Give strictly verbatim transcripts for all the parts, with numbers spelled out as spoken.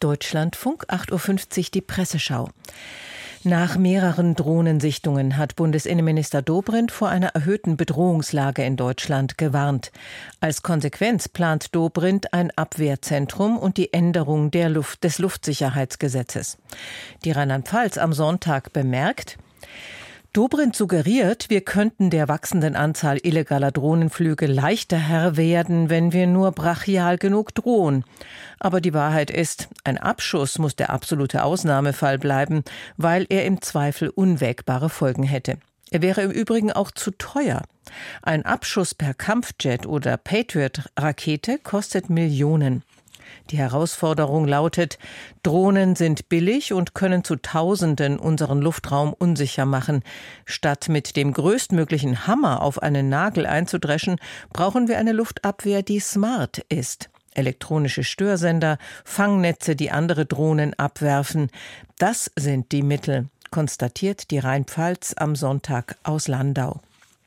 Deutschlandfunk, acht Uhr fünfzig, die Presseschau. Nach mehreren Drohnensichtungen hat Bundesinnenminister Dobrindt vor einer erhöhten Bedrohungslage in Deutschland gewarnt. Als Konsequenz plant Dobrindt ein Abwehrzentrum und die Änderung der Luft- des Luftsicherheitsgesetzes. Die Rheinland-Pfalz am Sonntag bemerkt: Dobrindt suggeriert, wir könnten der wachsenden Anzahl illegaler Drohnenflüge leichter Herr werden, wenn wir nur brachial genug drohen. Aber die Wahrheit ist, ein Abschuss muss der absolute Ausnahmefall bleiben, weil er im Zweifel unwägbare Folgen hätte. Er wäre im Übrigen auch zu teuer. Ein Abschuss per Kampfjet oder Patriot-Rakete kostet Millionen. Die Herausforderung lautet: Drohnen sind billig und können zu Tausenden unseren Luftraum unsicher machen. Statt mit dem größtmöglichen Hammer auf einen Nagel einzudreschen, brauchen wir eine Luftabwehr, die smart ist. Elektronische Störsender, Fangnetze, die andere Drohnen abwerfen. Das sind die Mittel, konstatiert die Rheinpfalz am Sonntag aus Landau.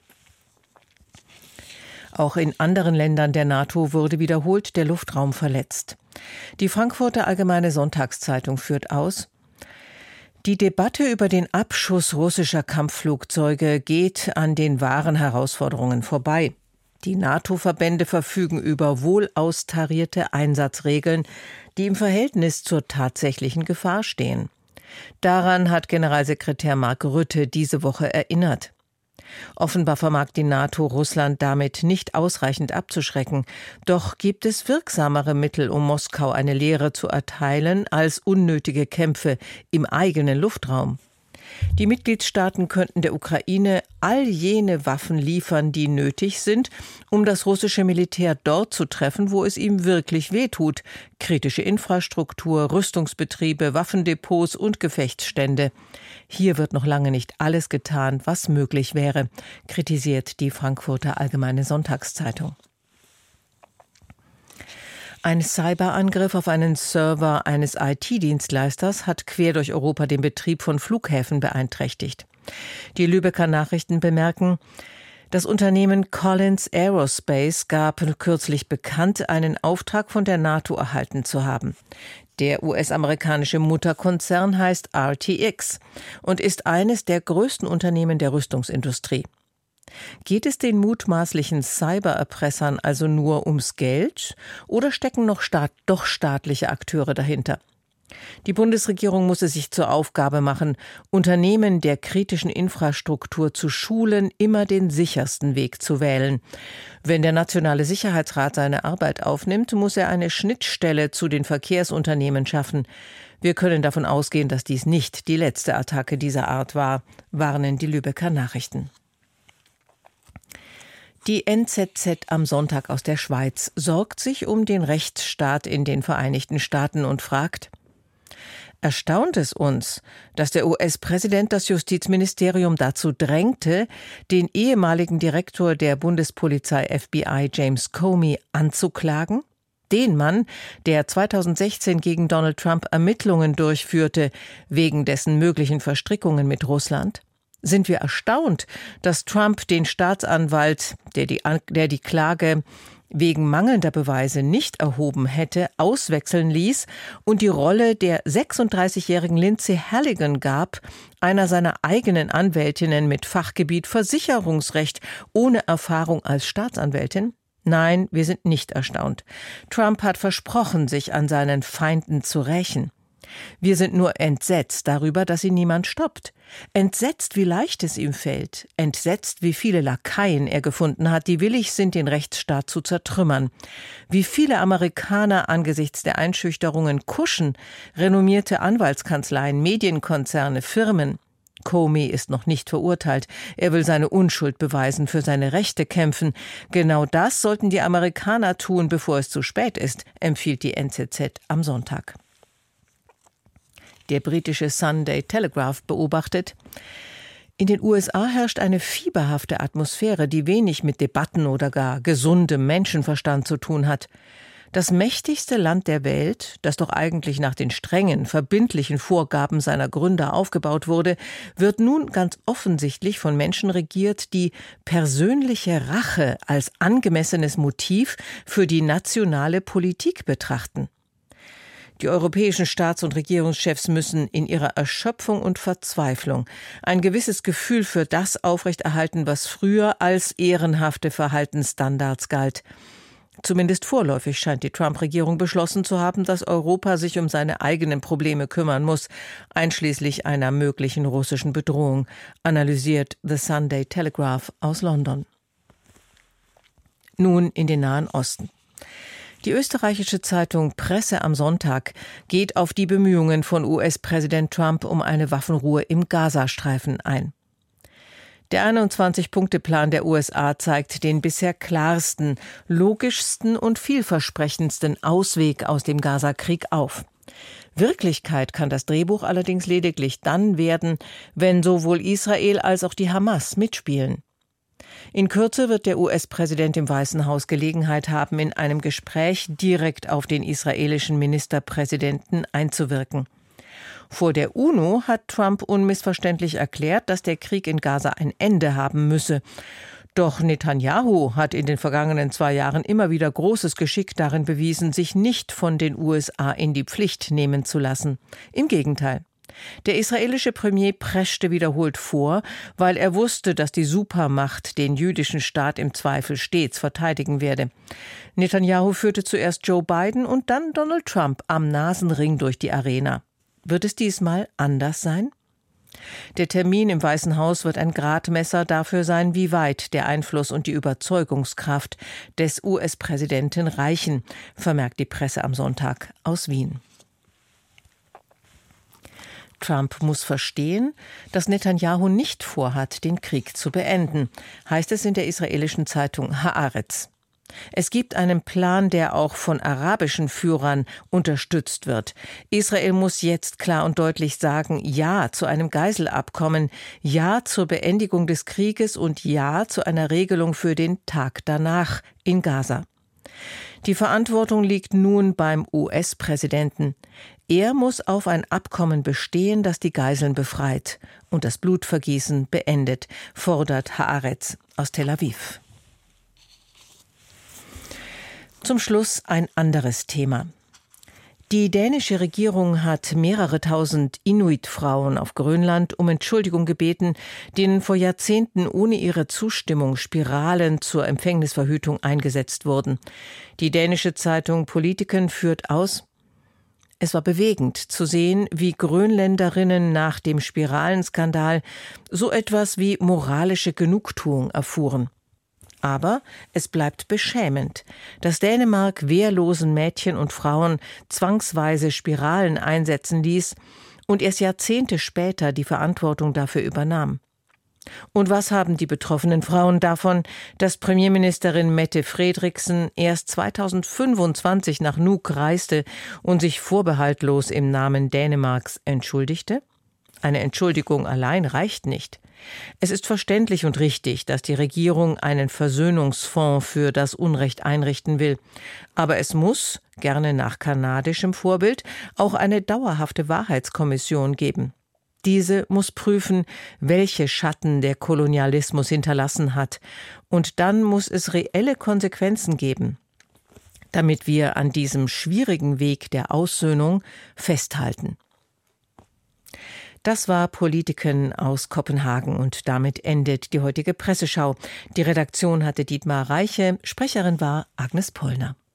Auch in anderen Ländern der NATO wurde wiederholt der Luftraum verletzt. Die Frankfurter Allgemeine Sonntagszeitung führt aus: Die Debatte über den Abschuss russischer Kampfflugzeuge geht an den wahren Herausforderungen vorbei. Die NATO-Verbände verfügen über wohl austarierte Einsatzregeln, die im Verhältnis zur tatsächlichen Gefahr stehen. Daran hat Generalsekretär Mark Rutte diese Woche erinnert. Offenbar vermag die NATO Russland damit nicht ausreichend abzuschrecken. Doch gibt es wirksamere Mittel, um Moskau eine Lehre zu erteilen, als unnötige Kämpfe im eigenen Luftraum. Die Mitgliedstaaten könnten der Ukraine all jene Waffen liefern, die nötig sind, um das russische Militär dort zu treffen, wo es ihm wirklich wehtut: kritische Infrastruktur, Rüstungsbetriebe, Waffendepots und Gefechtsstände. Hier wird noch lange nicht alles getan, was möglich wäre, kritisiert die Frankfurter Allgemeine Sonntagszeitung. Ein Cyberangriff auf einen Server eines I T-Dienstleisters hat quer durch Europa den Betrieb von Flughäfen beeinträchtigt. Die Lübecker Nachrichten bemerken, das Unternehmen Collins Aerospace gab kürzlich bekannt, einen Auftrag von der NATO erhalten zu haben. Der U S-amerikanische Mutterkonzern heißt R T X und ist eines der größten Unternehmen der Rüstungsindustrie. Geht es den mutmaßlichen Cybererpressern also nur ums Geld oder stecken noch Staat, doch staatliche Akteure dahinter? Die Bundesregierung muss es sich zur Aufgabe machen, Unternehmen der kritischen Infrastruktur zu schulen, immer den sichersten Weg zu wählen. Wenn der Nationale Sicherheitsrat seine Arbeit aufnimmt, muss er eine Schnittstelle zu den Verkehrsunternehmen schaffen. Wir können davon ausgehen, dass dies nicht die letzte Attacke dieser Art war, warnen die Lübecker Nachrichten. Die N Z Z am Sonntag aus der Schweiz sorgt sich um den Rechtsstaat in den Vereinigten Staaten und fragt: Erstaunt es uns, dass der U S-Präsident das Justizministerium dazu drängte, den ehemaligen Direktor der Bundespolizei F B I James Comey anzuklagen? Den Mann, der zweitausendsechzehn gegen Donald Trump Ermittlungen durchführte, wegen dessen möglichen Verstrickungen mit Russland? Sind wir erstaunt, dass Trump den Staatsanwalt, der die, der die Klage wegen mangelnder Beweise nicht erhoben hätte, auswechseln ließ und die Rolle der sechsunddreißigjährigen Lindsay Halligan gab, einer seiner eigenen Anwältinnen mit Fachgebiet Versicherungsrecht, ohne Erfahrung als Staatsanwältin? Nein, wir sind nicht erstaunt. Trump hat versprochen, sich an seinen Feinden zu rächen. Wir sind nur entsetzt darüber, dass ihn niemand stoppt. Entsetzt, wie leicht es ihm fällt. Entsetzt, wie viele Lakaien er gefunden hat, die willig sind, den Rechtsstaat zu zertrümmern. Wie viele Amerikaner angesichts der Einschüchterungen kuschen, renommierte Anwaltskanzleien, Medienkonzerne, Firmen. Comey ist noch nicht verurteilt. Er will seine Unschuld beweisen, für seine Rechte kämpfen. Genau das sollten die Amerikaner tun, bevor es zu spät ist, empfiehlt die N Z Z am Sonntag. Der britische Sunday Telegraph beobachtet: In den U S A herrscht eine fieberhafte Atmosphäre, die wenig mit Debatten oder gar gesundem Menschenverstand zu tun hat. Das mächtigste Land der Welt, das doch eigentlich nach den strengen, verbindlichen Vorgaben seiner Gründer aufgebaut wurde, wird nun ganz offensichtlich von Menschen regiert, die persönliche Rache als angemessenes Motiv für die nationale Politik betrachten. Die europäischen Staats- und Regierungschefs müssen in ihrer Erschöpfung und Verzweiflung ein gewisses Gefühl für das aufrechterhalten, was früher als ehrenhafte Verhaltensstandards galt. Zumindest vorläufig scheint die Trump-Regierung beschlossen zu haben, dass Europa sich um seine eigenen Probleme kümmern muss, einschließlich einer möglichen russischen Bedrohung, analysiert The Sunday Telegraph aus London. Nun in den Nahen Osten. Die österreichische Zeitung Presse am Sonntag geht auf die Bemühungen von U S-Präsident Trump um eine Waffenruhe im Gazastreifen ein. Der einundzwanzig-Punkte-Plan der U S A zeigt den bisher klarsten, logischsten und vielversprechendsten Ausweg aus dem Gaza-Krieg auf. Wirklichkeit kann das Drehbuch allerdings lediglich dann werden, wenn sowohl Israel als auch die Hamas mitspielen. In Kürze wird der U S-Präsident im Weißen Haus Gelegenheit haben, in einem Gespräch direkt auf den israelischen Ministerpräsidenten einzuwirken. Vor der UNO hat Trump unmissverständlich erklärt, dass der Krieg in Gaza ein Ende haben müsse. Doch Netanyahu hat in den vergangenen zwei Jahren immer wieder großes Geschick darin bewiesen, sich nicht von den U S A in die Pflicht nehmen zu lassen. Im Gegenteil. Der israelische Premier preschte wiederholt vor, weil er wusste, dass die Supermacht den jüdischen Staat im Zweifel stets verteidigen werde. Netanyahu führte zuerst Joe Biden und dann Donald Trump am Nasenring durch die Arena. Wird es diesmal anders sein? Der Termin im Weißen Haus wird ein Gradmesser dafür sein, wie weit der Einfluss und die Überzeugungskraft des U S-Präsidenten reichen, vermerkt die Presse am Sonntag aus Wien. Trump muss verstehen, dass Netanyahu nicht vorhat, den Krieg zu beenden, heißt es in der israelischen Zeitung Haaretz. Es gibt einen Plan, der auch von arabischen Führern unterstützt wird. Israel muss jetzt klar und deutlich sagen, Ja zu einem Geiselabkommen, Ja zur Beendigung des Krieges und Ja zu einer Regelung für den Tag danach in Gaza. Die Verantwortung liegt nun beim U S-Präsidenten. Er muss auf ein Abkommen bestehen, das die Geiseln befreit und das Blutvergießen beendet, fordert Haaretz aus Tel Aviv. Zum Schluss ein anderes Thema. Die dänische Regierung hat mehrere tausend Inuit-Frauen auf Grönland um Entschuldigung gebeten, denen vor Jahrzehnten ohne ihre Zustimmung Spiralen zur Empfängnisverhütung eingesetzt wurden. Die dänische Zeitung Politiken führt aus: Es war bewegend zu sehen, wie Grönländerinnen nach dem Spiralenskandal so etwas wie moralische Genugtuung erfuhren. Aber es bleibt beschämend, dass Dänemark wehrlosen Mädchen und Frauen zwangsweise Spiralen einsetzen ließ und erst Jahrzehnte später die Verantwortung dafür übernahm. Und was haben die betroffenen Frauen davon, dass Premierministerin Mette Frederiksen erst zweitausendfünfundzwanzig nach Nuuk reiste und sich vorbehaltlos im Namen Dänemarks entschuldigte? Eine Entschuldigung allein reicht nicht. Es ist verständlich und richtig, dass die Regierung einen Versöhnungsfonds für das Unrecht einrichten will. Aber es muss, gerne nach kanadischem Vorbild, auch eine dauerhafte Wahrheitskommission geben. Diese muss prüfen, welche Schatten der Kolonialismus hinterlassen hat. Und dann muss es reelle Konsequenzen geben, damit wir an diesem schwierigen Weg der Aussöhnung festhalten. Das war Politiken aus Kopenhagen und damit endet die heutige Presseschau. Die Redaktion hatte Dietmar Reiche, Sprecherin war Agnes Pollner.